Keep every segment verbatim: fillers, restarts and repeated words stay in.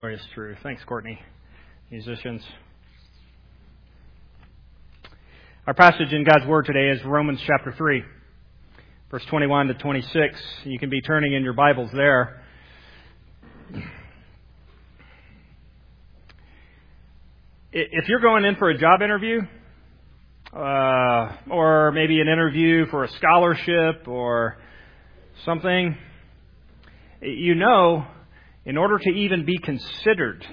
Glorious truth. Thanks, Courtney. Musicians. Our passage in God's Word today is Romans chapter three, verse twenty-one to twenty-six. You can be turning in your Bibles there. If you're going in for a job interview, uh, or maybe an interview for a scholarship or something, you know, in order to even be considered,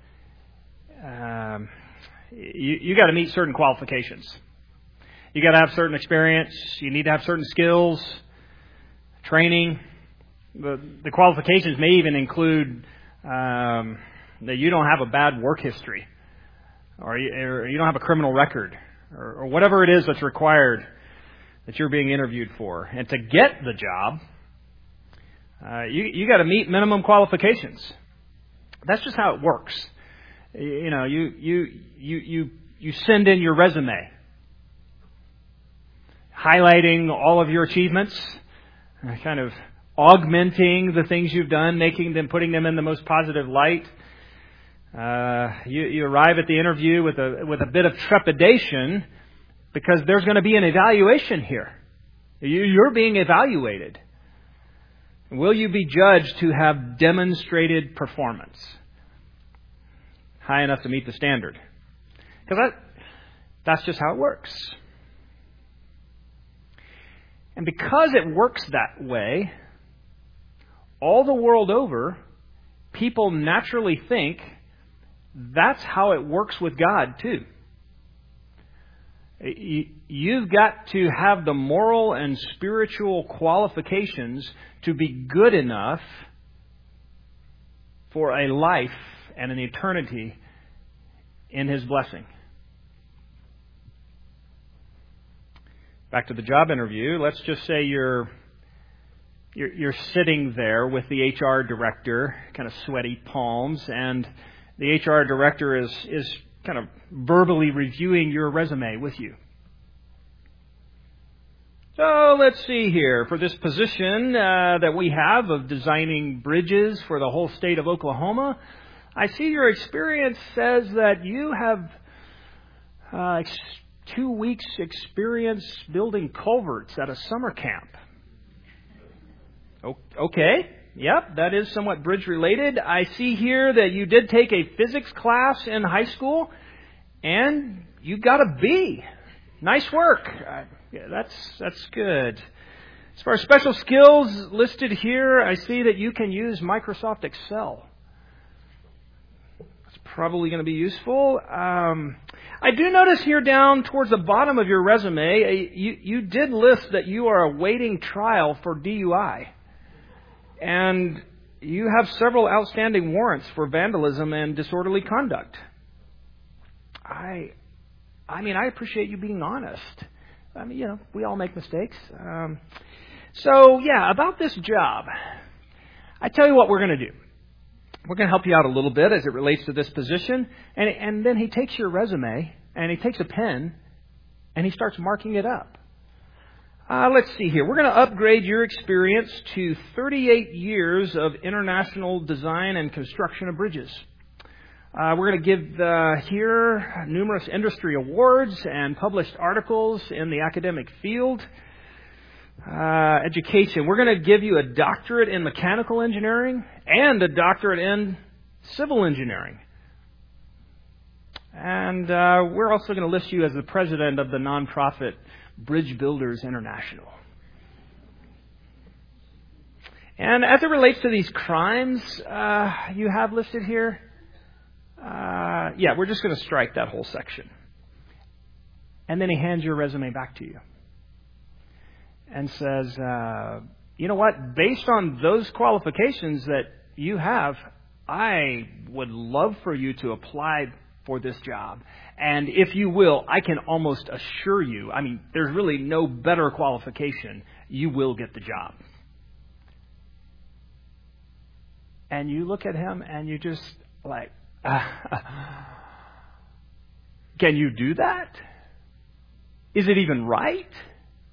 um, you, you got to meet certain qualifications. You got to have certain experience. You need to have certain skills, training. The, the qualifications may even include um, that you don't have a bad work history, or you, or you don't have a criminal record, or, or whatever it is that's required that you're being interviewed for. And to get the job, Uh, you you got to meet minimum qualifications. That's just how it works. You, you know, you you you you you send in your resume, highlighting all of your achievements, uh, kind of augmenting the things you've done, making them, putting them in the most positive light. Uh, you you arrive at the interview with a with a bit of trepidation because there's going to be an evaluation here. You, you're being evaluated. Will you be judged to have demonstrated performance high enough to meet the standard? Because that, that's just how it works. And because it works that way, all the world over, people naturally think that's how it works with God too. You've got to have the moral and spiritual qualifications to be good enough for a life and an eternity in His blessing. Back to the job interview. Let's just say you're you're, you're sitting there with the H R director, kind of sweaty palms, and the H R director is is kind of verbally reviewing your resume with you. So let's see here. For this position uh, that we have of designing bridges for the whole state of Oklahoma, I see your experience says that you have uh, two weeks experience building culverts at a summer camp. Okay. Yep, that is somewhat bridge related. I see here that you did take a physics class in high school, and you got a B. Nice work. Uh, yeah, that's that's good. As far as special skills listed here, I see that you can use Microsoft Excel. That's probably going to be useful. Um, I do notice here down towards the bottom of your resume, uh, you, you did list that you are awaiting trial for D U I. And you have several outstanding warrants for vandalism and disorderly conduct. I, I mean, I appreciate you being honest. I mean, you know, we all make mistakes. Um, so, yeah, about this job, I tell you what we're going to do. We're going to help you out a little bit as it relates to this position. And, and then he takes your resume and he takes a pen and he starts marking it up. Uh, let's see here. We're going to upgrade your experience to thirty-eight years of international design and construction of bridges. Uh, we're going to give uh, here numerous industry awards and published articles in the academic field. Uh, education. We're going to give you a doctorate in mechanical engineering and a doctorate in civil engineering. And uh, we're also going to list you as the president of the nonprofit Bridge Builders International. And as it relates to these crimes uh, you have listed here, uh, yeah, we're just going to strike that whole section. And then he hands your resume back to you and says, uh, you know what, based on those qualifications that you have, I would love for you to apply for this job. And if you will, I can almost assure you, I mean, there's really no better qualification, you will get the job. And you look at him and you just like, uh, can you do that? Is it even right?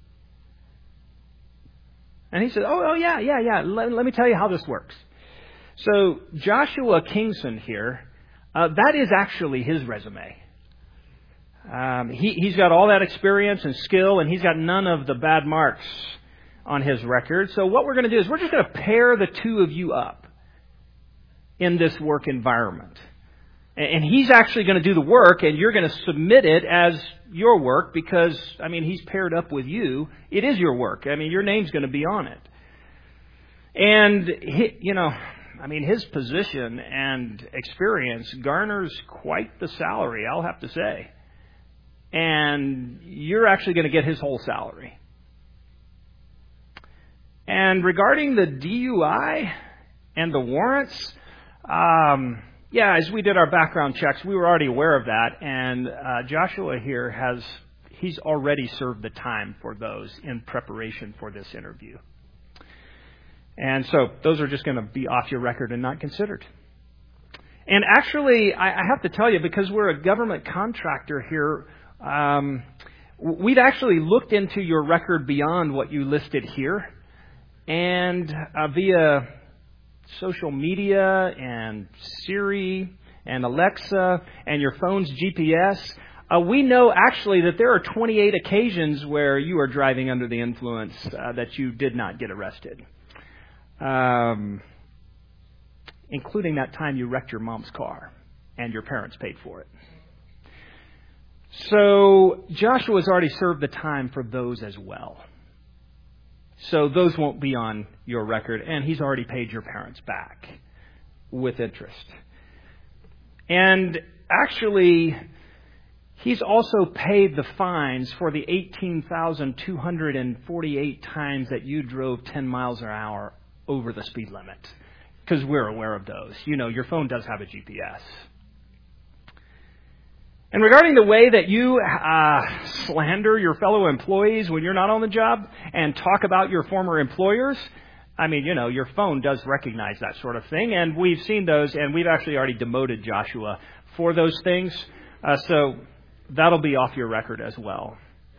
And he said, oh, oh yeah, yeah, yeah. Let, let me tell you how this works. So Joshua Kingson here, uh, that is actually his resume. Um, he, he's got all that experience and skill, and he's got none of the bad marks on his record. So what we're going to do is we're just going to pair the two of you up in this work environment. And he's actually going to do the work, and you're going to submit it as your work because, I mean, he's paired up with you. It is your work. I mean, your name's going to be on it. And, he, you know, I mean, his position and experience garners quite the salary, I'll have to say. And you're actually going to get his whole salary. And regarding the D U I and the warrants, um... yeah, as we did our background checks, we were already aware of that, and uh, Joshua here has, he's already served the time for those in preparation for this interview. And so those are just going to be off your record and not considered. And actually, I, I have to tell you, because we're a government contractor here, um, we've actually looked into your record beyond what you listed here, and uh, via social media and Siri and Alexa and your phone's G P S, uh, we know actually that there are twenty-eight occasions where you are driving under the influence uh, that you did not get arrested, um, including that time you wrecked your mom's car and your parents paid for it. So Joshua's already served the time for those as well. So those won't be on your record, and he's already paid your parents back with interest. And actually, he's also paid the fines for the eighteen thousand two hundred forty-eight times that you drove ten miles an hour over the speed limit, because we're aware of those. You know, your phone does have a G P S. And regarding the way that you uh, slander your fellow employees when you're not on the job and talk about your former employers, I mean, you know, your phone does recognize that sort of thing. And we've seen those, and we've actually already demoted Joshua for those things. Uh, so that'll be off your record as well.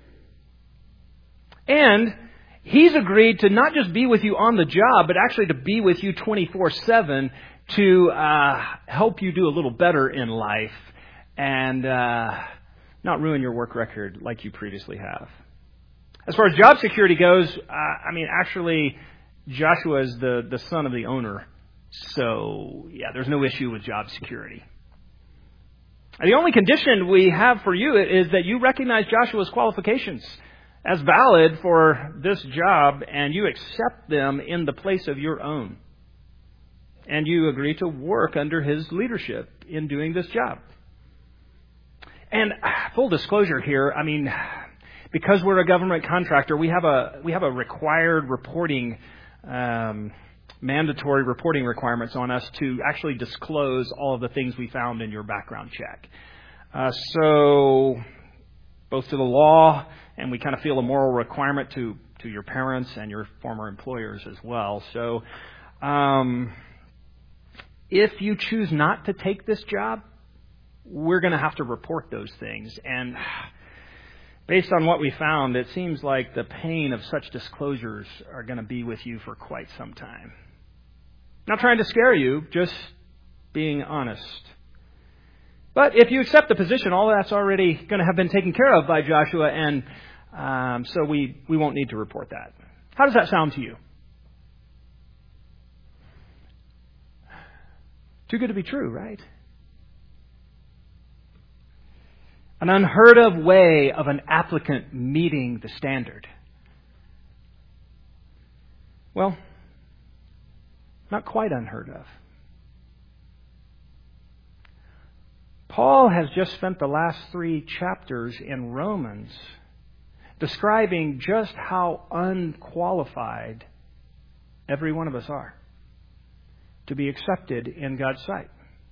And he's agreed to not just be with you on the job, but actually to be with you twenty-four seven to uh, help you do a little better in life and uh, not ruin your work record like you previously have. As far as job security goes, uh, I mean, actually, Joshua is the, the son of the owner. So, yeah, there's no issue with job security. The only condition we have for you is that you recognize Joshua's qualifications as valid for this job, and you accept them in the place of your own. And you agree to work under his leadership in doing this job. And full disclosure here, I mean, because we're a government contractor, we have a we have a required reporting, um, mandatory reporting requirements on us to actually disclose all of the things we found in your background check. Uh, so, both to the law, and we kind of feel a moral requirement to, to your parents and your former employers as well. So, um, if you choose not to take this job, we're going to have to report those things. And based on what we found, it seems like the pain of such disclosures are going to be with you for quite some time. Not trying to scare you, just being honest. But if you accept the position, all that's already going to have been taken care of by Joshua, and um, so we, we won't need to report that. How does that sound to you? Too good to be true, right? An unheard of way of an applicant meeting the standard. Well, not quite unheard of. Paul has just spent the last three chapters in Romans describing just how unqualified every one of us are to be accepted in God's sight.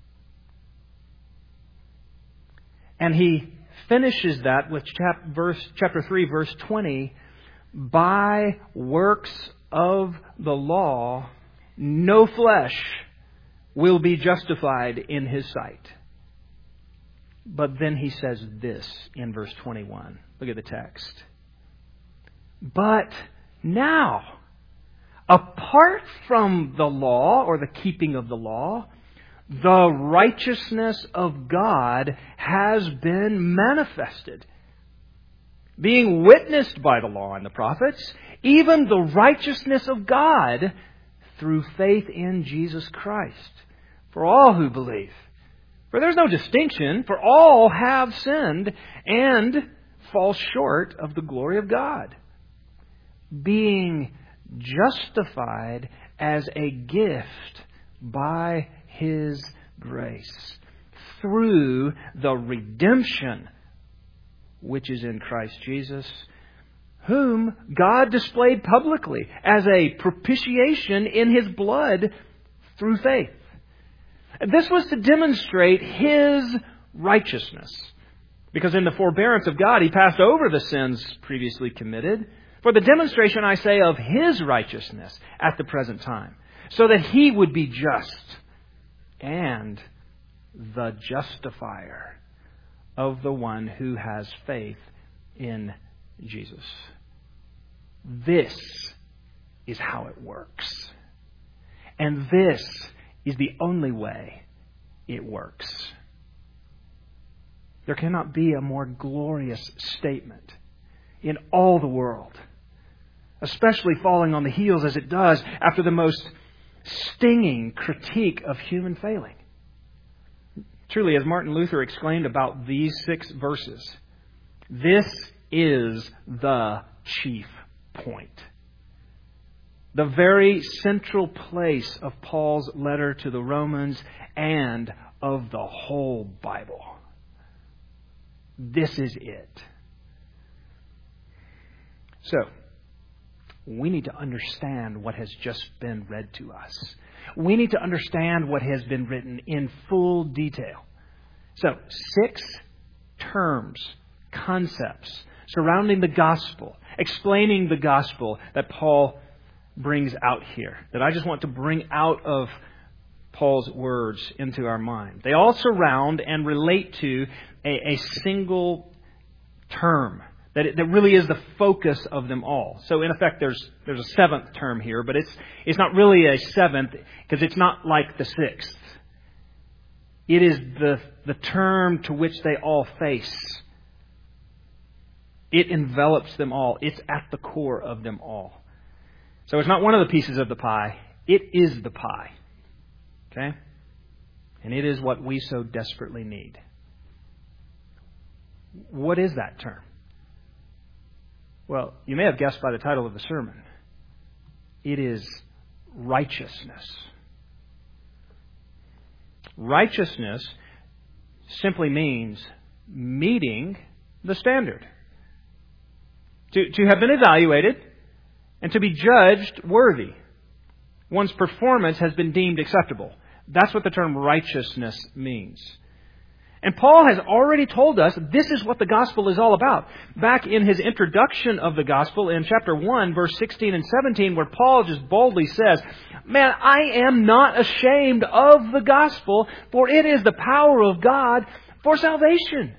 And he finishes that with chap- verse, chapter three, verse twenty, by works of the law, no flesh will be justified in his sight. But then he says this in verse twenty-one. Look at the text. But now apart from the law or the keeping of the law, the righteousness of God has been manifested, being witnessed by the law and the prophets, even the righteousness of God through faith in Jesus Christ, for all who believe. For there's no distinction, for all have sinned and fall short of the glory of God, being justified as a gift by His grace through the redemption which is in Christ Jesus, whom God displayed publicly as a propitiation in His blood through faith. This was to demonstrate His righteousness, because in the forbearance of God He passed over the sins previously committed, for the demonstration, I say, of His righteousness at the present time, so that He would be just and the justifier of the one who has faith in Jesus. This is how it works. And this is the only way it works. There cannot be a more glorious statement in all the world, especially falling on the heels as it does after the most stinging critique of human failing. Truly, as Martin Luther exclaimed about these six verses, this is the chief point. The very central place of Paul's letter to the Romans and of the whole Bible. This is it. So, we need to understand what has just been read to us. We need to understand what has been written in full detail. So, six terms, concepts surrounding the gospel, explaining the gospel that Paul brings out here, that I just want to bring out of Paul's words into our mind. They all surround and relate to a, a single term that, it, that really is the focus of them all. So in effect, there's there's a seventh term here, but it's it's not really a seventh because it's not like the sixth. It is the the term to which they all face. It envelops them all. It's at the core of them all. So it's not one of the pieces of the pie. It is the pie. Okay? And it is what we so desperately need. What is that term? Well, you may have guessed by the title of the sermon. It is righteousness. Righteousness simply means meeting the standard. To, to have been evaluated and to be judged worthy. One's performance has been deemed acceptable. That's what the term righteousness means. And Paul has already told us this is what the gospel is all about. Back in his introduction of the gospel in chapter one, verse sixteen and seventeen, where Paul just boldly says, "Man, I am not ashamed of the gospel, for it is the power of God for salvation."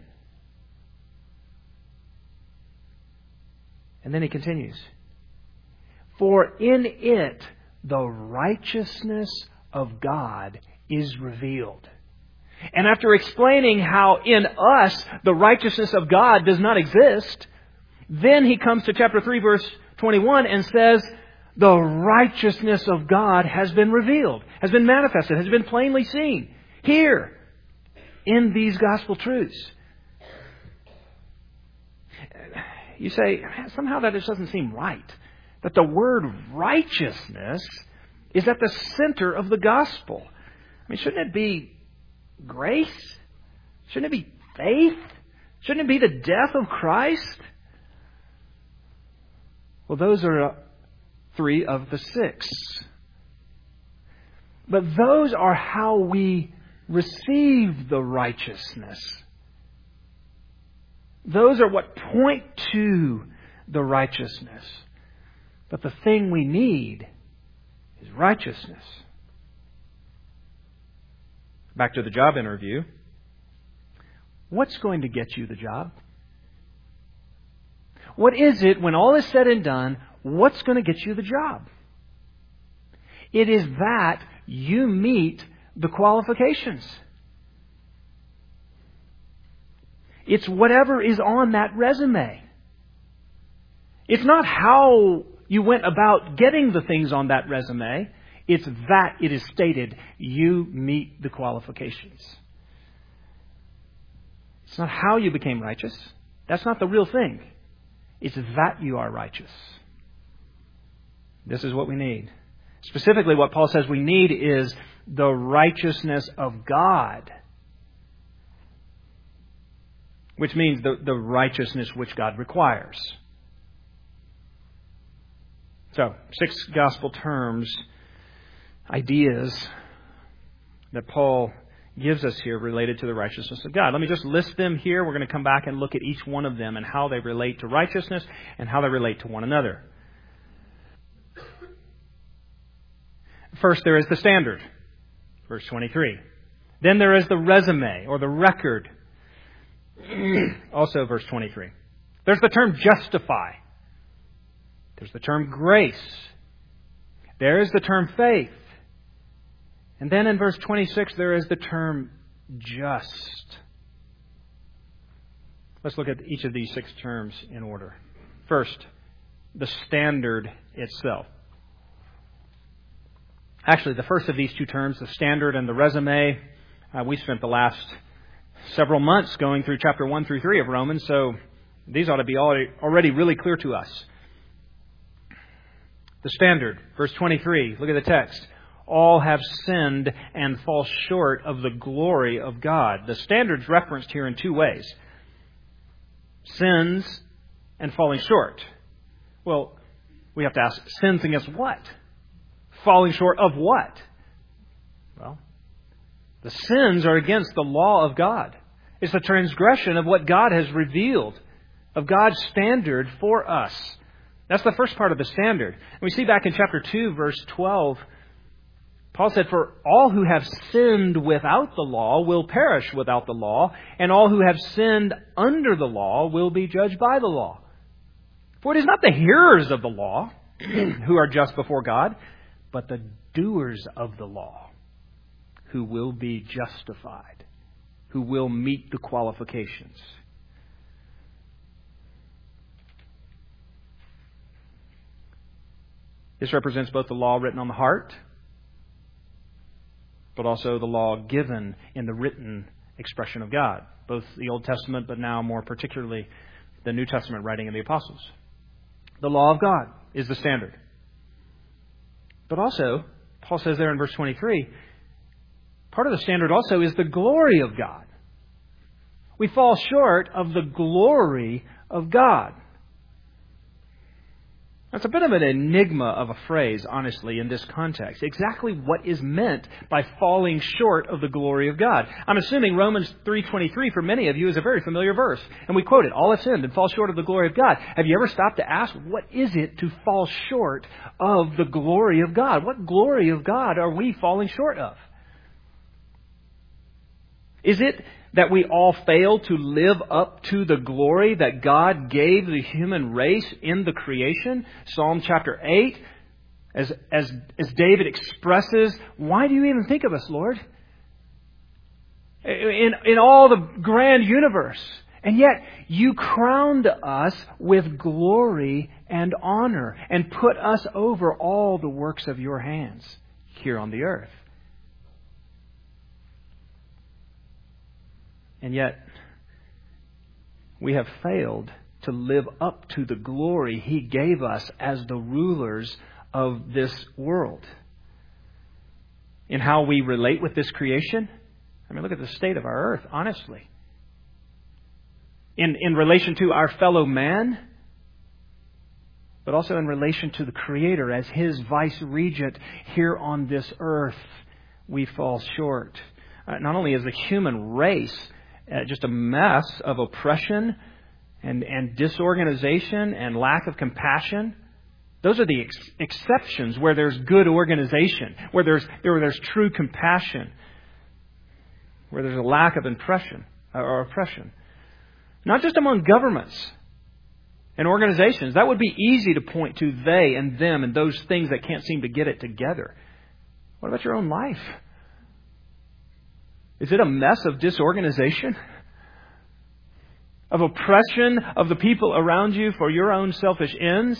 And then he continues, "For in it the righteousness of God is revealed." And after explaining how in us the righteousness of God does not exist, then he comes to chapter three, verse twenty-one and says, the righteousness of God has been revealed, has been manifested, has been plainly seen here in these gospel truths. You say, somehow that just doesn't seem right. That the word righteousness is at the center of the gospel. I mean, shouldn't it be grace? Shouldn't it be faith? Shouldn't it be the death of Christ? Well, those are uh, three of the six. But those are how we receive the righteousness. Those are what point to the righteousness. But the thing we need is righteousness. Back to the job interview. What's going to get you the job? What is it, when all is said and done, what's going to get you the job? It is that you meet the qualifications. It's whatever is on that resume. It's not how you went about getting the things on that resume. It's that it is stated you meet the qualifications. It's not how you became righteous. That's not the real thing. It's that you are righteous. This is what we need. Specifically, what Paul says we need is the righteousness of God. Which means the, the righteousness which God requires. So, six gospel terms, ideas that Paul gives us here related to the righteousness of God. Let me just list them here. We're going to come back and look at each one of them and how they relate to righteousness and how they relate to one another. First, there is the standard, verse twenty-three. Then there is the resume or the record, also verse twenty-three. There's the term justify. There's the term grace. There is the term faith. And then in verse twenty-six, there is the term just. Let's look at each of these six terms in order. First, the standard itself. Actually, the first of these two terms, the standard and the resume, uh, we spent the last several months going through chapter one through three of Romans, so these ought to be already, already really clear to us. The standard, verse twenty-three, look at the text. All have sinned and fall short of the glory of God. The standard's referenced here in two ways. Sins and falling short. Well, we have to ask, sins against what? Falling short of what? Well, the sins are against the law of God. It's the transgression of what God has revealed, of God's standard for us. That's the first part of the standard. And we see back in chapter two, verse twelve, Paul said, "For all who have sinned without the law will perish without the law, and all who have sinned under the law will be judged by the law. For it is not the hearers of the law who are just before God, but the doers of the law who will be justified, who will meet the qualifications." This represents both the law written on the heart, but also the law given in the written expression of God. Both the Old Testament, but now more particularly the New Testament writing of the apostles. The law of God is the standard. But also, Paul says there in verse twenty-three, part of the standard also is the glory of God. We fall short of the glory of God. That's a bit of an enigma of a phrase, honestly, in this context. Exactly what is meant by falling short of the glory of God. I'm assuming Romans three twenty-three for many of you is a very familiar verse. And we quote it, all have sinned and fall short of the glory of God. Have you ever stopped to ask, what is it to fall short of the glory of God? What glory of God are we falling short of? Is it that we all fail to live up to the glory that God gave the human race in the creation? Psalm chapter eight, as, as, as David expresses, why do you even think of us, Lord? In, in all the grand universe. And yet you crowned us with glory and honor and put us over all the works of your hands here on the earth. And yet, we have failed to live up to the glory He gave us as the rulers of this world. In how we relate with this creation. I mean, look at the state of our earth, honestly. In, in relation to our fellow man, but also in relation to the Creator as His vice-regent here on this earth, we fall short. Uh, not only is the human race Uh, just a mess of oppression and, and disorganization and lack of compassion. Those are the ex- exceptions where there's good organization, where there's where there's true compassion, where there's a lack of impression or oppression. Not just among governments and organizations. That would be easy to point to they and them and those things that can't seem to get it together. What about your own life? Is it a mess of disorganization? Of oppression of the people around you for your own selfish ends?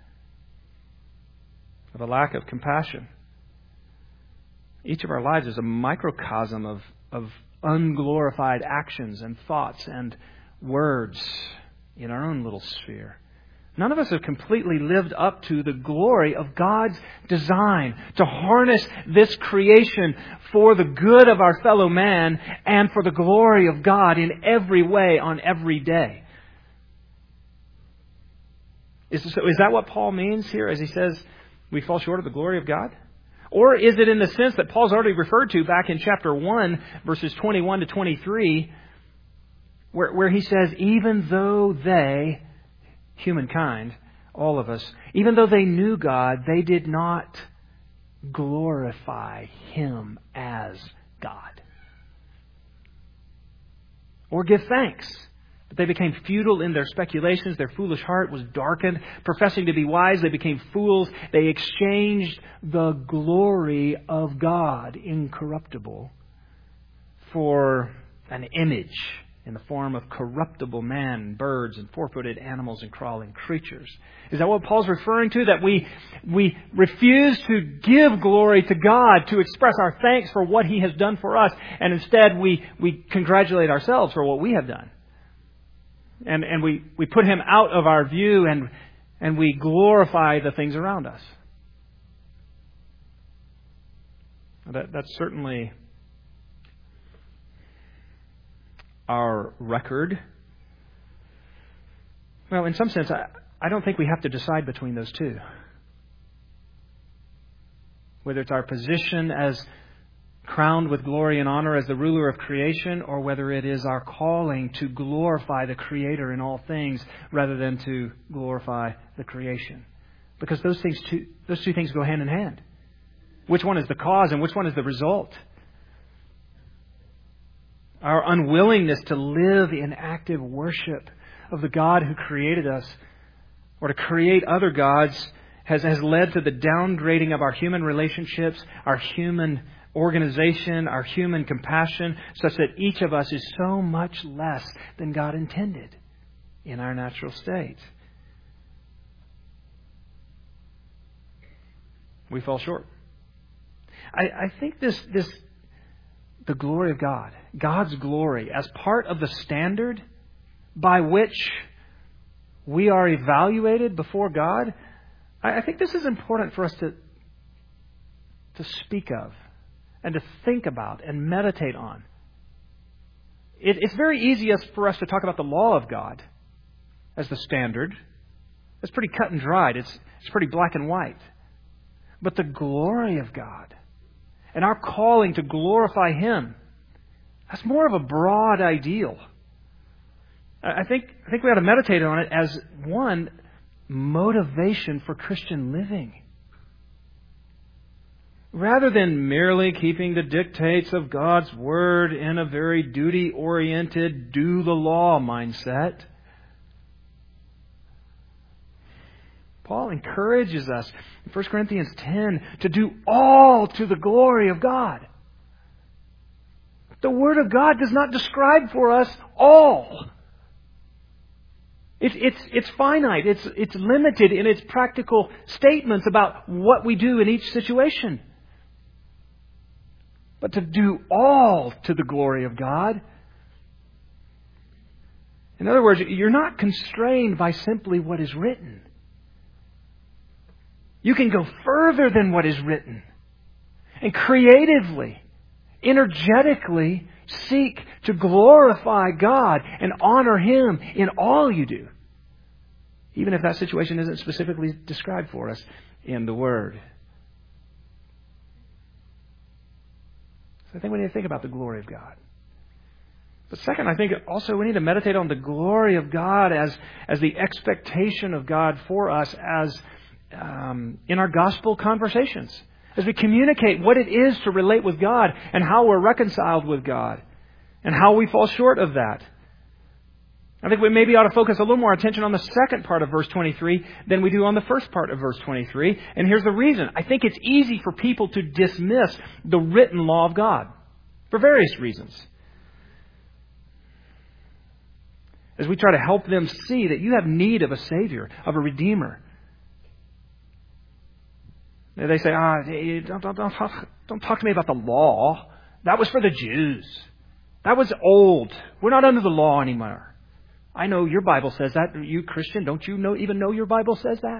Of a lack of compassion? Each of our lives is a microcosm of, of unglorified actions and thoughts and words in our own little sphere. None of us have completely lived up to the glory of God's design to harness this creation for the good of our fellow man and for the glory of God in every way on every day. Is, so is that what Paul means here as he says we fall short of the glory of God? Or is it in the sense that Paul's already referred to back in chapter one, verses twenty-one to twenty-three, where, where he says, even though they... humankind, all of us, even though they knew God, they did not glorify Him as God. Or give thanks. But they became futile in their speculations. Their foolish heart was darkened. Professing to be wise, they became fools. They exchanged the glory of God, incorruptible, for an image in the form of corruptible man, birds, and four-footed animals and crawling creatures. Is that what Paul's referring to? That we we refuse to give glory to God, to express our thanks for what He has done for us, and instead we, we congratulate ourselves for what we have done. And and we, we put Him out of our view and and we glorify the things around us. That that's certainly our record. Well, in some sense, I, I don't think we have to decide between those two. Whether it's our position as crowned with glory and honor as the ruler of creation, or whether it is our calling to glorify the Creator in all things rather than to glorify the creation. Because those things two, those two things go hand in hand. Which one is the cause and which one is the result? Our unwillingness to live in active worship of the God who created us, or to create other gods, has, has led to the downgrading of our human relationships, our human organization, our human compassion, such that each of us is so much less than God intended in our natural state. We fall short. I, I think this this the glory of God, God's glory, as part of the standard by which we are evaluated before God, I, I think this is important for us to to speak of and to think about and meditate on. It, it's very easy for us to talk about the law of God as the standard. It's pretty cut and dried. It's, it's pretty black and white. But the glory of God and our calling to glorify Him, that's more of a broad ideal. I think, I think we ought to meditate on it as one motivation for Christian living. Rather than merely keeping the dictates of God's Word in a very duty-oriented, do the law mindset, Paul encourages us in First Corinthians ten to do all to the glory of God. The Word of God does not describe for us all. It's it's it's finite. It's it's limited in its practical statements about what we do in each situation. But to do all to the glory of God. In other words, you're not constrained by simply what is written. You can go further than what is written and creatively, energetically seek to glorify God and honor Him in all you do, even if that situation isn't specifically described for us in the Word. So I think we need to think about the glory of God. But second, I think also we need to meditate on the glory of God as, as the expectation of God for us as um, in our gospel conversations. As we communicate what it is to relate with God and how we're reconciled with God and how we fall short of that. I think we maybe ought to focus a little more attention on the second part of verse twenty-three than we do on the first part of verse twenty-three. And here's the reason. I think it's easy for people to dismiss the written law of God for various reasons. As we try to help them see that you have need of a Savior, of a Redeemer. They say, ah, don't, don't, don't, talk, don't talk to me about the law. That was for the Jews. That was old. We're not under the law anymore. I know your Bible says that. You Christian, don't you know even know your Bible says that?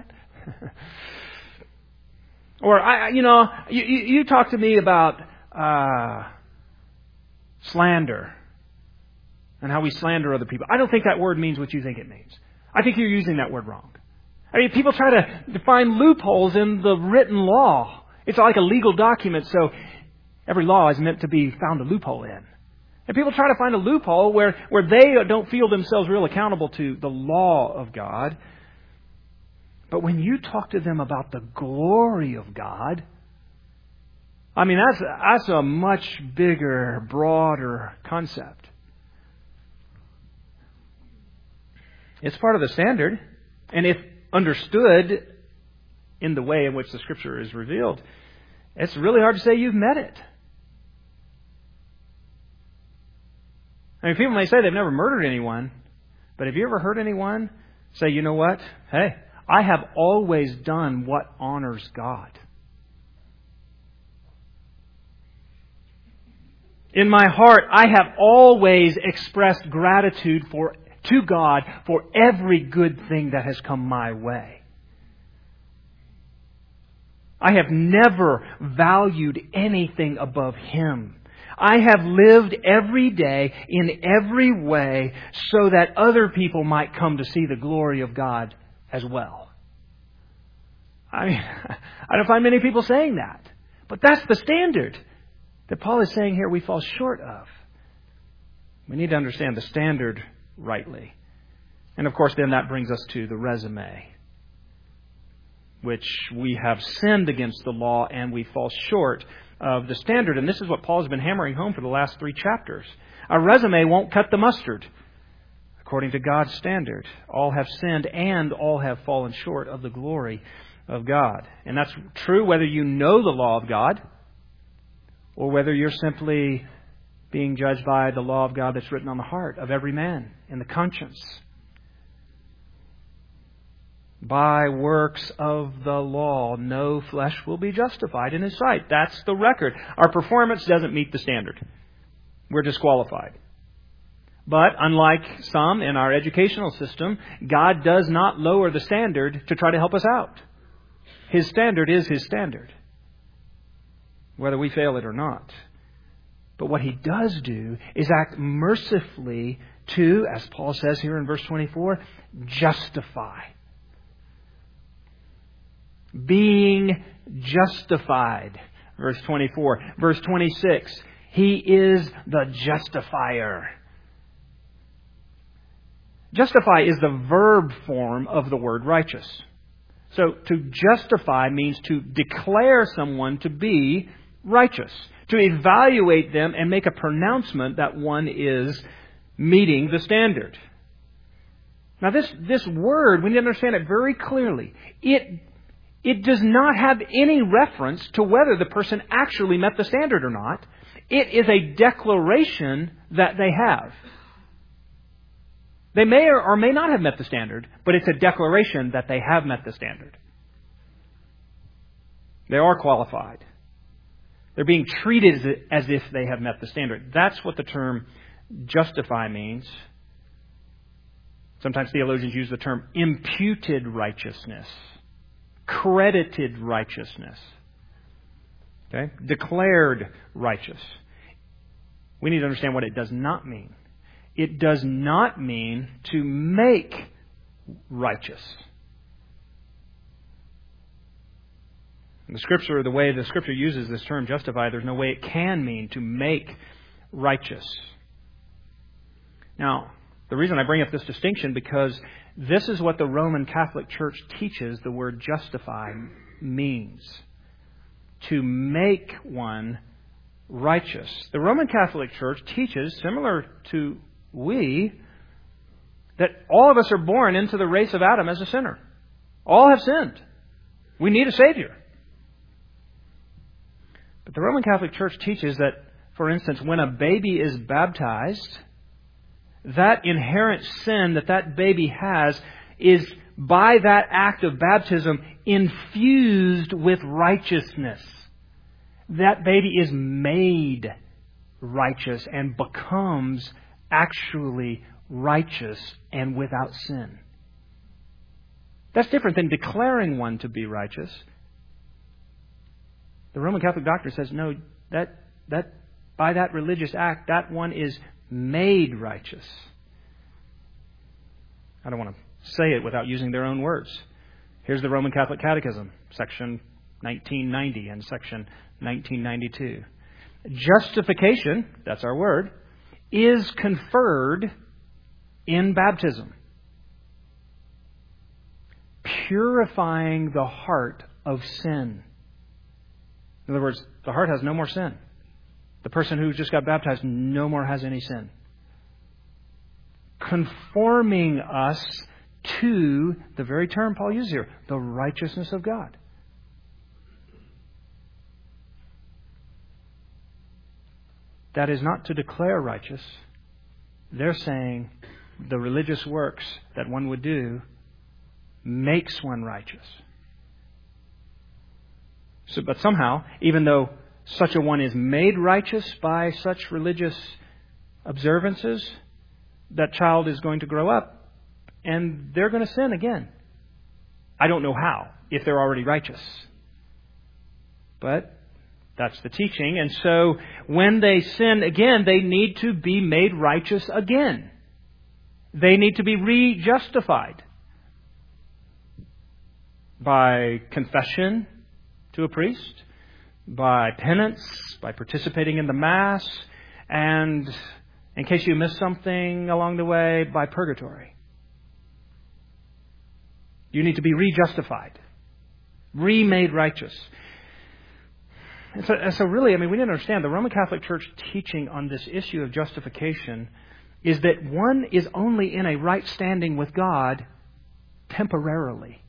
Or, I, you know, you, you talk to me about uh, slander and how we slander other people. I don't think that word means what you think it means. I think you're using that word wrong. I mean, people try to find loopholes in the written law. It's like a legal document, so every law is meant to be found a loophole in. And people try to find a loophole where, where they don't feel themselves real accountable to the law of God. But when you talk to them about the glory of God, I mean, that's, that's a much bigger, broader concept. It's part of the standard. And if understood in the way in which the Scripture is revealed, it's really hard to say you've met it. I mean, people may say they've never murdered anyone, but have you ever heard anyone say, you know what? Hey, I have always done what honors God. In my heart, I have always expressed gratitude for to God for every good thing that has come my way. I have never valued anything above Him. I have lived every day in every way so that other people might come to see the glory of God as well. I mean, I don't find many people saying that. But that's the standard that Paul is saying here we fall short of. We need to understand the standard rightly. And of course, then that brings us to the resume, which we have sinned against the law and we fall short of the standard. And this is what Paul's been hammering home for the last three chapters. Our resume won't cut the mustard. According to God's standard, all have sinned and all have fallen short of the glory of God. And that's true whether you know the law of God or whether you're simply being judged by the law of God that's written on the heart of every man in the conscience. By works of the law, no flesh will be justified in His sight. That's the record. Our performance doesn't meet the standard. We're disqualified. But unlike some in our educational system, God does not lower the standard to try to help us out. His standard is His standard, whether we fail it or not. But what He does do is act mercifully to, as Paul says here in verse twenty-four, justify. Being justified. Verse twenty-four. Verse twenty-six. He is the justifier. Justify is the verb form of the word righteous. So to justify means to declare someone to be righteous. To evaluate them and make a pronouncement that one is meeting the standard. Now this, this word, we need to understand it very clearly. It, it does not have any reference to whether the person actually met the standard or not. It is a declaration that they have. They may or may not have met the standard, but it's a declaration that they have met the standard. They are qualified. They're being treated as if they have met the standard. That's what the term justify means. Sometimes theologians use the term imputed righteousness, credited righteousness, okay, declared righteous. We need to understand what it does not mean. It does not mean to make righteous. In the Scripture, the way the Scripture uses this term justify, there's no way it can mean to make righteous. Now, the reason I bring up this distinction because this is what the Roman Catholic Church teaches the word justify means. To make one righteous. The Roman Catholic Church teaches, similar to we, that all of us are born into the race of Adam as a sinner. All have sinned. We need a Savior. But the Roman Catholic Church teaches that, for instance, when a baby is baptized, that inherent sin that that baby has is, by that act of baptism, infused with righteousness. That baby is made righteous and becomes actually righteous and without sin. That's different than declaring one to be righteous. The Roman Catholic doctrine says, no, that that by that religious act, that one is made righteous. I don't want to say it without using their own words. Here's the Roman Catholic Catechism, section nineteen ninety and section nineteen ninety-two. Justification, that's our word, is conferred in baptism, purifying the heart of sin. In other words, the heart has no more sin. The person who just got baptized no more has any sin. Conforming us to the very term Paul uses here, the righteousness of God. That is not to declare righteous. They're saying the religious works that one would do makes one righteous. So, but somehow, even though such a one is made righteous by such religious observances, that child is going to grow up and they're going to sin again. I don't know how, if they're already righteous. But that's the teaching. And so when they sin again, they need to be made righteous again. They need to be re-justified by confession to a priest, by penance, by participating in the Mass, and in case you missed something along the way, by purgatory. You need to be re-justified, remade righteous. And so, and so really, I mean, we need to understand the Roman Catholic Church teaching on this issue of justification is that one is only in a right standing with God temporarily.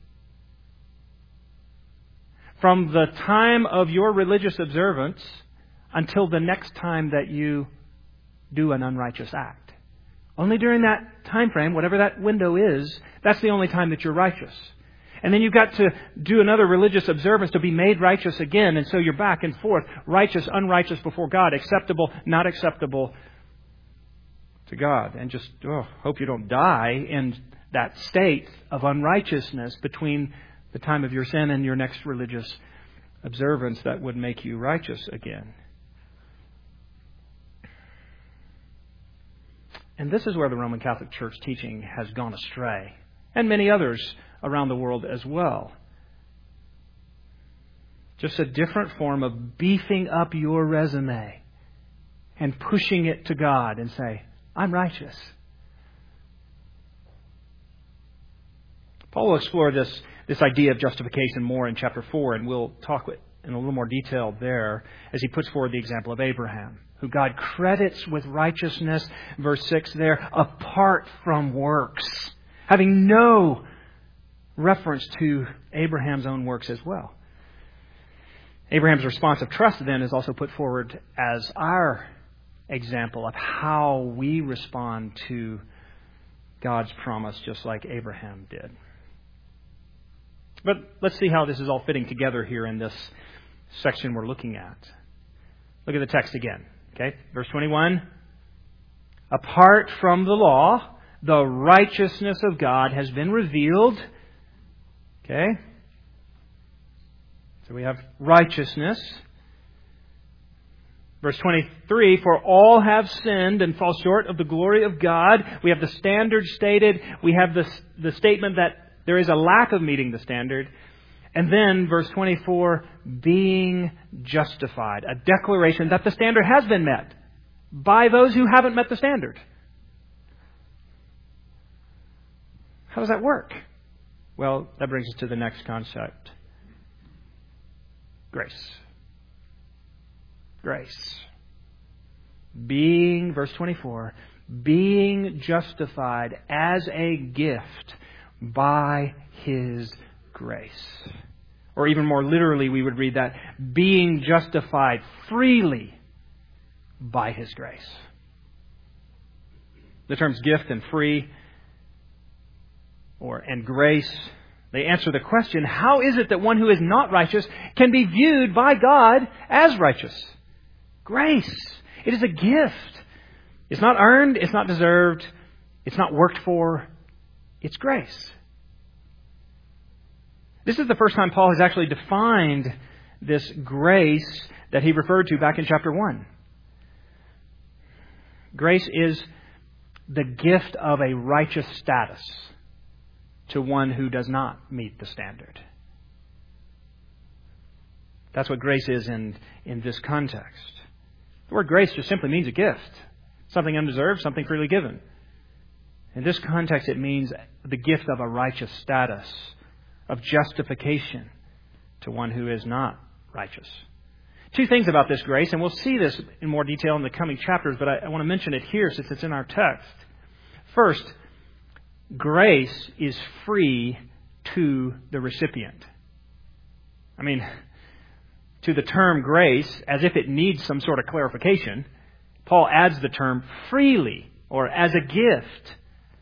From the time of your religious observance until the next time that you do an unrighteous act. Only during that time frame, whatever that window is, that's the only time that you're righteous. And then you've got to do another religious observance to be made righteous again. And so you're back and forth, righteous, unrighteous before God, acceptable, not acceptable to God. And just oh, hope you don't die in that state of unrighteousness between the time of your sin and your next religious observance that would make you righteous again. And this is where the Roman Catholic Church teaching has gone astray, and many others around the world as well. Just a different form of beefing up your resume and pushing it to God and say, I'm righteous. Paul will explore this, this idea of justification more in chapter four, and we'll talk in a little more detail there as he puts forward the example of Abraham, who God credits with righteousness, verse six there, apart from works, having no reference to Abraham's own works as well. Abraham's response of trust then is also put forward as our example of how we respond to God's promise, just like Abraham did. But let's see how this is all fitting together here in this section we're looking at. Look at the text again. Okay, verse twenty-one. Apart from the law, the righteousness of God has been revealed. Okay. So we have righteousness. Verse twenty-three, for all have sinned and fall short of the glory of God. We have the standard stated. We have the, the statement that there is a lack of meeting the standard. And then, verse twenty-four, being justified. A declaration that the standard has been met by those who haven't met the standard. How does that work? Well, that brings us to the next concept. Grace. Grace. Being, verse twenty-four, being justified as a gift by His grace. Or even more literally, we would read that, being justified freely by His grace. The terms gift and free or and grace, they answer the question, how is it that one who is not righteous can be viewed by God as righteous? Grace. It is a gift. It's not earned. It's not deserved. It's not worked for. It's grace. This is the first time Paul has actually defined this grace that he referred to back in chapter one. Grace is the gift of a righteous status to one who does not meet the standard. That's what grace is in, in this context. The word grace just simply means a gift. Something undeserved, something freely given. In this context, it means the gift of a righteous status, of justification to one who is not righteous. Two things about this grace, and we'll see this in more detail in the coming chapters, but I, I want to mention it here since it's in our text. First, grace is free to the recipient. I mean, to the term grace, as if it needs some sort of clarification, Paul adds the term freely, or as a gift.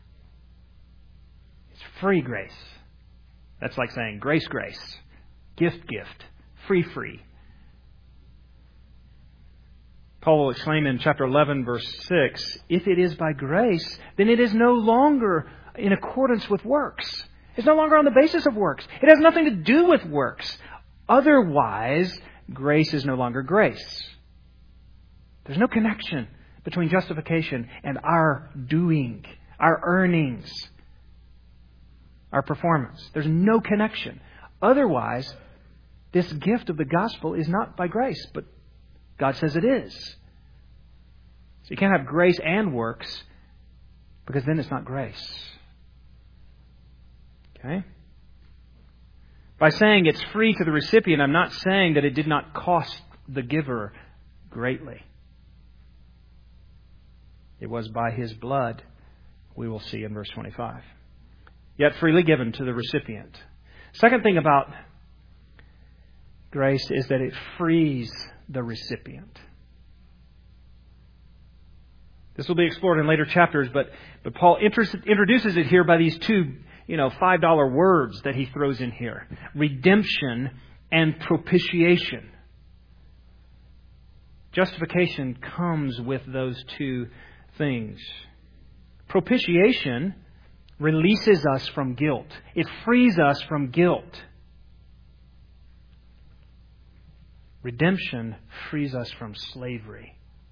It's free grace. That's like saying grace, grace, gift, gift, free, free. Paul will exclaim in chapter eleven, verse six, if it is by grace, then it is no longer in accordance with works. It's no longer on the basis of works. It has nothing to do with works. Otherwise, grace is no longer grace. There's no connection between justification and our doing, our earnings, our performance. There's no connection. Otherwise, this gift of the gospel is not by grace, but God says it is. So you can't have grace and works, because then it's not grace. Okay? By saying it's free to the recipient, I'm not saying that it did not cost the giver greatly. It was by His blood, we will see in verse twenty-five. Yet freely given to the recipient. Second thing about grace is that it frees the recipient. This will be explored in later chapters, but, but Paul introduces it here by these two, you know, five dollar words that he throws in here. Redemption and propitiation. Justification comes with those two things. Propitiation releases us from guilt. It frees us from guilt. Redemption frees us from slavery.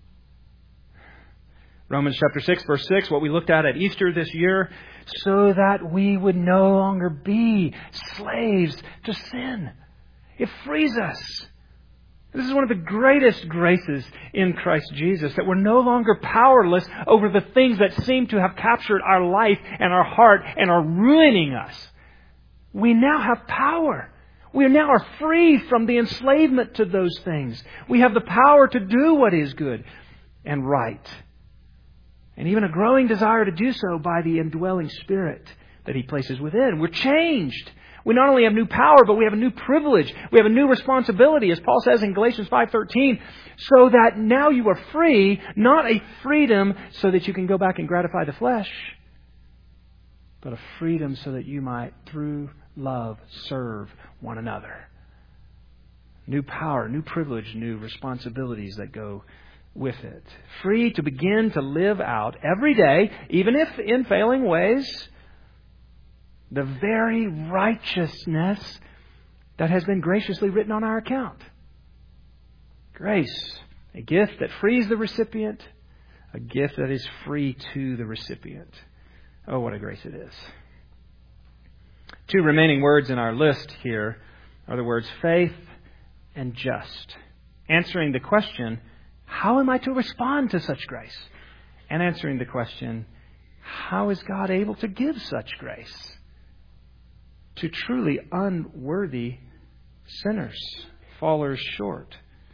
Romans chapter six, verse six, what we looked at at Easter this year, so that we would no longer be slaves to sin. It frees us. This is one of the greatest graces in Christ Jesus, that we're no longer powerless over the things that seem to have captured our life and our heart and are ruining us. We now have power. We now are free from the enslavement to those things. We have the power to do what is good and right. And even a growing desire to do so by the indwelling Spirit that He places within. We're changed. We not only have new power, but we have a new privilege. We have a new responsibility, as Paul says in Galatians five thirteen, so that now you are free, not a freedom so that you can go back and gratify the flesh, but a freedom so that you might, through love, serve one another. New power, new privilege, new responsibilities that go with it. Free to begin to live out every day, even if in failing ways, the very righteousness that has been graciously written on our account. Grace, a gift that frees the recipient, a gift that is free to the recipient. Oh, what a grace it is. Two remaining words in our list here are the words faith and just. Answering the question, how am I to respond to such grace? And answering the question, how is God able to give such grace to truly unworthy sinners, fallers short?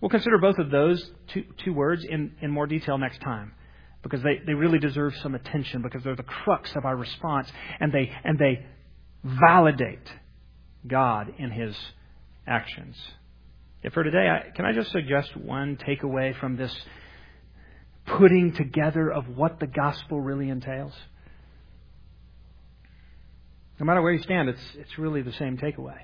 We'll consider both of those two, two words in, in more detail next time, because they, they really deserve some attention, because they're the crux of our response, and they and they validate God in His actions. If for today, I, can I just suggest one takeaway from this putting together of what the gospel really entails? No matter where you stand, it's it's really the same takeaway.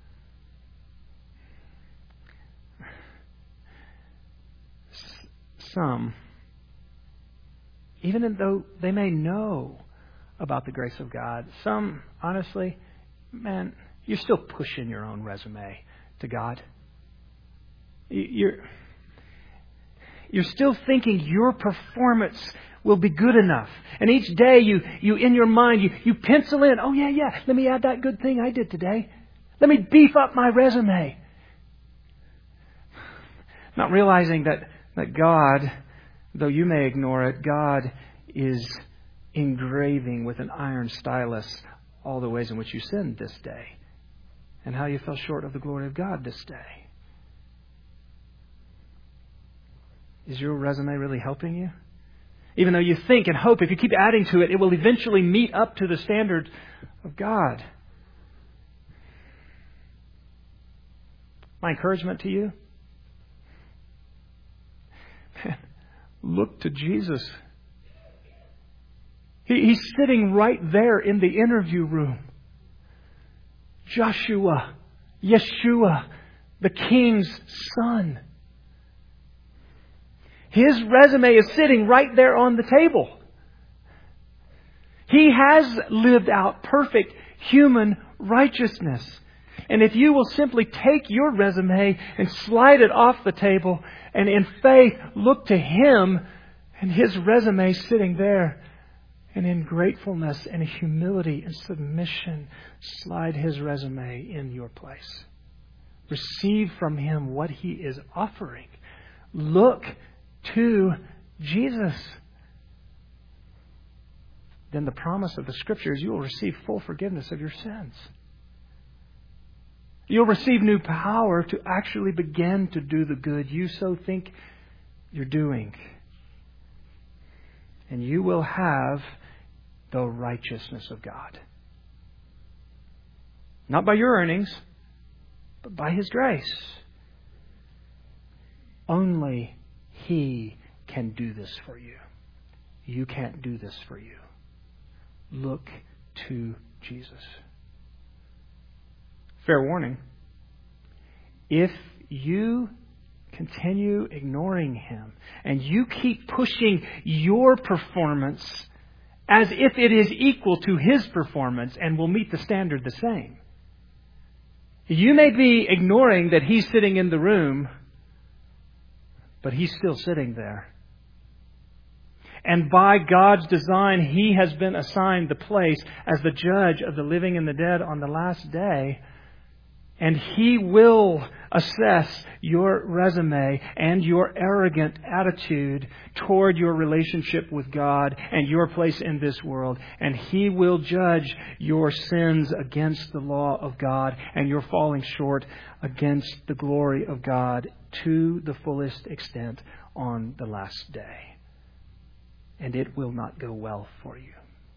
Some, even though they may know about the grace of God, some, honestly, man, you're still pushing your own resume to God. You're, you're still thinking your performance will be good enough. And each day you, you in your mind, you, you pencil in, oh yeah, yeah, let me add that good thing I did today. Let me beef up my resume. Not realizing that, that God, though you may ignore it, God is engraving with an iron stylus all the ways in which you sinned this day and how you fell short of the glory of God this day. Is your resume really helping you? Even though you think and hope if you keep adding to it, it will eventually meet up to the standard of God. My encouragement to you, man, look to Jesus. He, he's sitting right there in the interview room. Joshua, Yeshua, the King's Son. His resume is sitting right there on the table. He has lived out perfect human righteousness. And if you will simply take your resume and slide it off the table and in faith look to Him and His resume sitting there, and in gratefulness and humility and submission slide His resume in your place. Receive from Him what He is offering. Look to Jesus. Then the promise of the Scriptures, you will receive full forgiveness of your sins. You'll receive new power to actually begin to do the good you so think you're doing. And you will have the righteousness of God. Not by your earnings, but by His grace. Only He can do this for you. You can't do this for you. Look to Jesus. Fair warning. If you continue ignoring Him and you keep pushing your performance as if it is equal to His performance and will meet the standard the same, you may be ignoring that He's sitting in the room, but He's still sitting there. And by God's design, He has been assigned the place as the judge of the living and the dead on the last day. And He will assess your resume and your arrogant attitude toward your relationship with God and your place in this world. And He will judge your sins against the law of God and your falling short against the glory of God to the fullest extent on the last day. And it will not go well for you.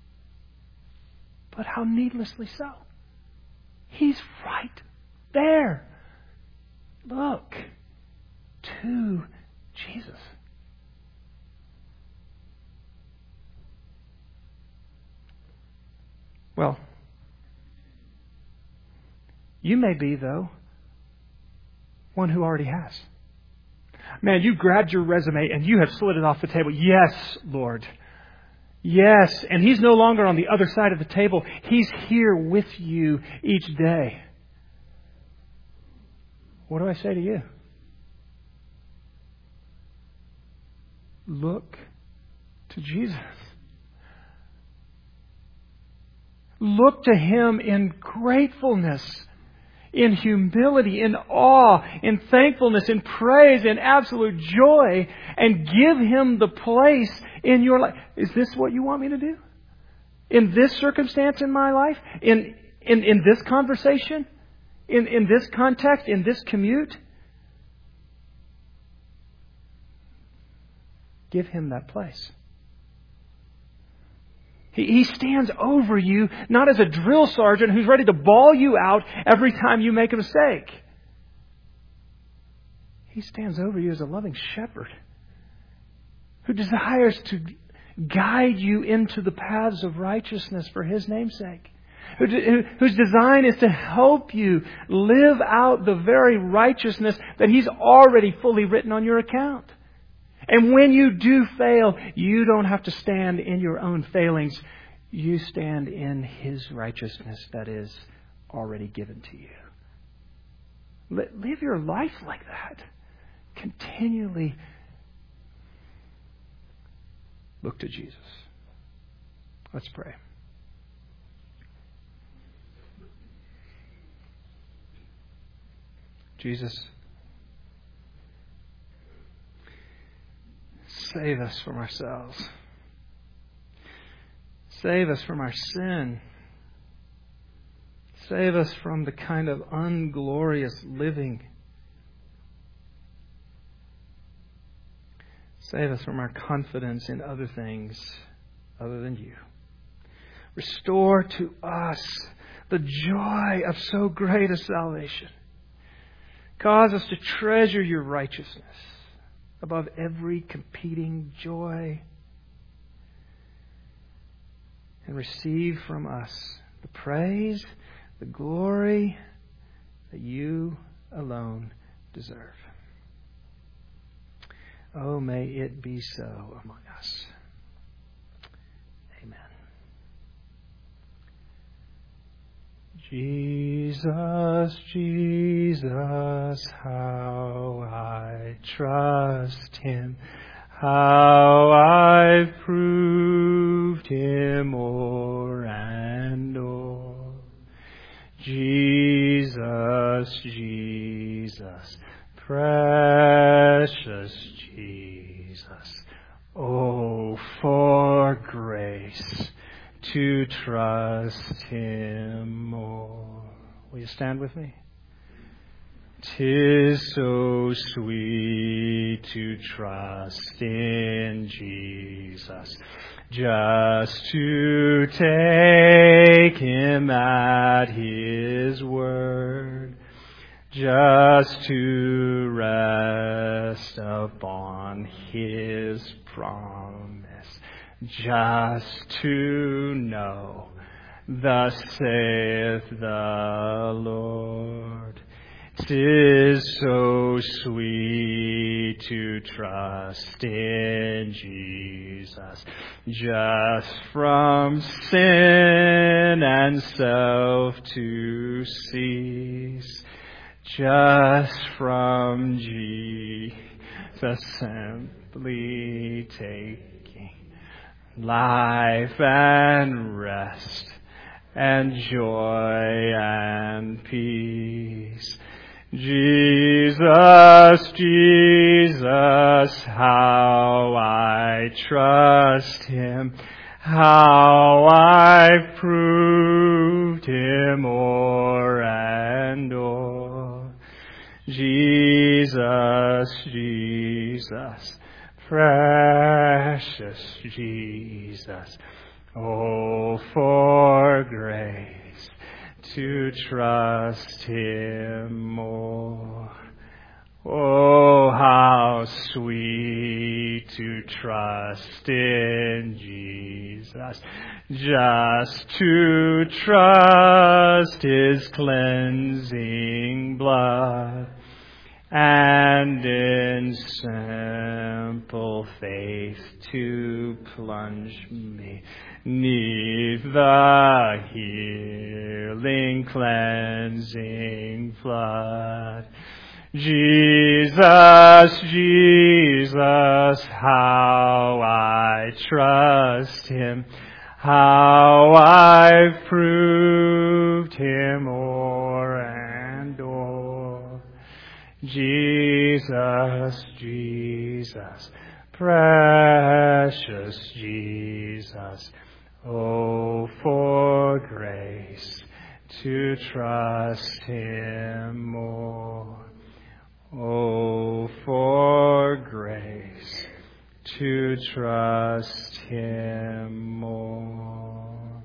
But how needlessly so. He's right there. Look to Jesus. Well, you may be, though, one who already has. Man, you grabbed your resume and you have slid it off the table. Yes, Lord. Yes. And He's no longer on the other side of the table. He's here with you each day. What do I say to you? Look to Jesus. Look to Him in gratefulness, in humility, in awe, in thankfulness, in praise, in absolute joy, and give Him the place in your life. Is this what you want me to do? In this circumstance in my life? In in, in this conversation? In, in this context? In this commute? Give Him that place. He, he stands over you, not as a drill sergeant who's ready to bawl you out every time you make a mistake. He stands over you as a loving shepherd who desires to guide you into the paths of righteousness for His name's sake. Who, who, whose design is to help you live out the very righteousness that He's already fully written on your account. And when you do fail, you don't have to stand in your own failings. You stand in His righteousness that is already given to you. Live your life like that. Continually look to Jesus. Let's pray. Jesus, save us from ourselves. Save us from our sin. Save us from the kind of unglorious living. Save us from our confidence in other things other than You. Restore to us the joy of so great a salvation. Cause us to treasure Your righteousness above every competing joy. And receive from us the praise, the glory that You alone deserve. Oh, may it be so among us. Amen. Jesus, Jesus, how I trust Him, how I've proved Him o'er and o'er. Jesus, Jesus, precious Jesus, oh, for grace to trust Him more. Will you stand with me? 'Tis so sweet to trust in Jesus, just to take Him at His word, just to rest upon His promise, just to know, thus saith the Lord. 'Tis so sweet to trust in Jesus, just from sin and self to cease, just from Jesus simply taking life and rest and joy and peace. Jesus, Jesus, how I trust Him, how I've proved Him o'er and o'er. Jesus, Jesus, precious Jesus, oh, for grace to trust Him more. Oh, how sweet to trust in Jesus, just to trust His cleansing blood, and in simple faith to plunge me 'neath the healing, cleansing flood. Jesus, Jesus, how I trust Him, how I've proved Him o'er and o'er. Jesus, Jesus, precious Jesus, oh, for grace to trust Him more. Oh, for grace to trust Him more.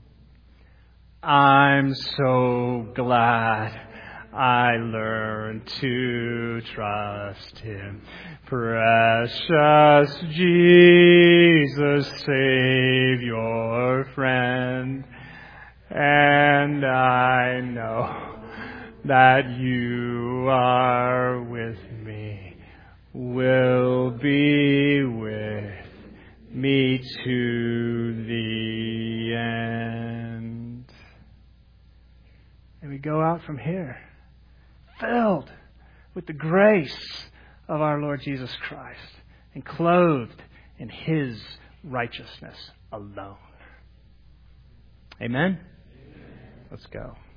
I'm so glad I learned to trust Him. Precious Jesus, Savior, friend, and I know that you are with me, will be with me to the end. And we go out from here filled with the grace of our Lord Jesus Christ and clothed in His righteousness alone. Amen? Amen. Let's go.